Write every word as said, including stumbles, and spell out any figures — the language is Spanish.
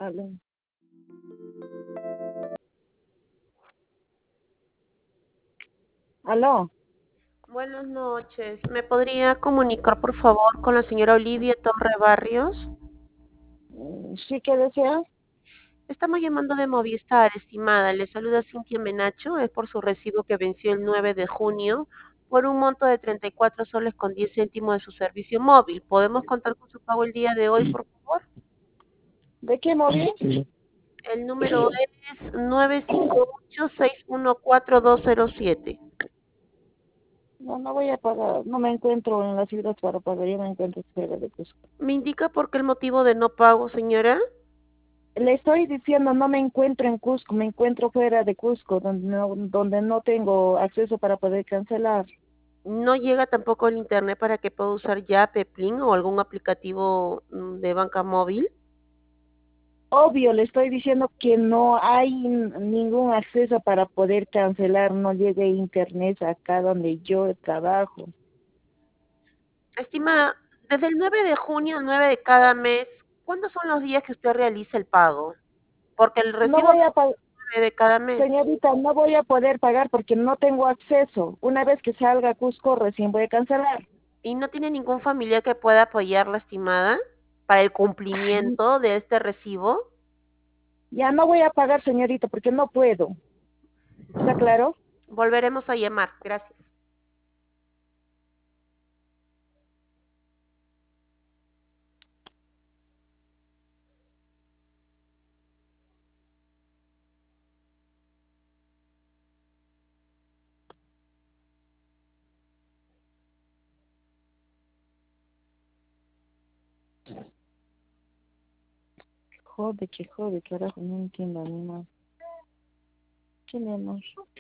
Aló. Aló. Buenas noches. ¿Me podría comunicar, por favor, con la señora Olivia Torre Barrios? Mm, ¿Sí que desea? Estamos llamando de Movistar, estimada. Le saluda Cintia Menacho. Es por su recibo que venció el nueve de junio por un monto de treinta y cuatro soles con diez céntimos de su servicio móvil. ¿Podemos contar con su pago el día de hoy, por favor? ¿De qué móvil? El número es nueve cinco ocho, seis uno cuatro, dos cero siete. No, no voy a pagar. No me encuentro en la ciudad para pagar. Yo me encuentro fuera de Cusco. ¿Me indica por qué el motivo de no pago, señora? Le estoy diciendo, no me encuentro en Cusco. Me encuentro fuera de Cusco, donde no, donde no tengo acceso para poder cancelar. No llega tampoco el internet para que pueda usar ya Peplin o algún aplicativo mm, de banca móvil. Obvio, le estoy diciendo que no hay n- ningún acceso para poder cancelar. No llegue internet acá donde yo trabajo. Estimada, desde el nueve de junio al nueve de cada mes, ¿cuándo son los días que usted realiza el pago? Porque el No recibo voy a es pagar. nueve de cada mes. Señorita, no voy a poder pagar porque no tengo acceso. Una vez que salga a Cusco, recién voy a cancelar. ¿Y no tiene ningún familiar que pueda apoyarla, estimada, para el Ay, cumplimiento de este recibo? ya no voy a pagar, señorita, porque no puedo. ¿Está claro? Volveremos a llamar. Gracias. Jode, que jode, carajo, no entiendo a mí más. ¿Qué menos?